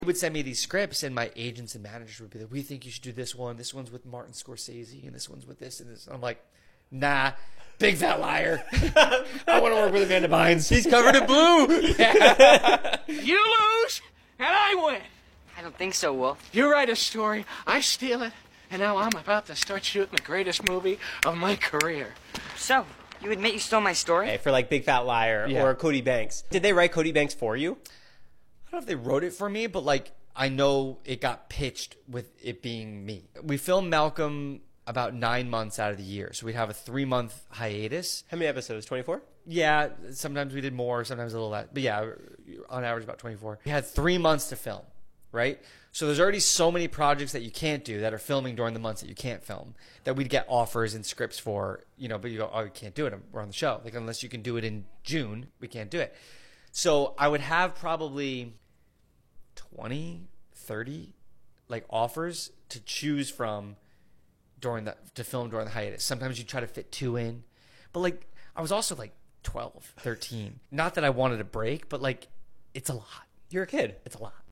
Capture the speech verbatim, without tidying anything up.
would send me these scripts, and my agents and managers would be like, we think you should do this one. This one's with Martin Scorsese, and this one's with this and this. And I'm like, nah, big fat liar. I want to work with Amanda Bynes. He's covered in blue. You lose, and I win. I don't think so, Wolf. You write a story, I steal it, and now I'm about to start shooting the greatest movie of my career. So, you admit you stole my story? Okay, for like Big Fat Liar Yeah. or Cody Banks. Did they write Cody Banks for you? I don't know if they wrote it for me, but like I know it got pitched with it being me. We filmed Malcolm about nine months out of the year, so we'd have a three month hiatus. How many episodes? twenty-four? Yeah, sometimes we did more, sometimes a little less, but yeah, on average about twenty-four. We had three months to film, right? So there's already so many projects that you can't do that are filming during the months that you can't film that we'd get offers and scripts for, you know, but you go, oh, we can't do it. We're on the show. Like, unless you can do it in June, we can't do it. So I would have probably twenty, thirty like offers to choose from during the, to film during the hiatus. Sometimes you try to fit two in, but like, I was also like twelve, thirteen. Not that I wanted a break, but like, it's a lot. You're a kid. It's a lot.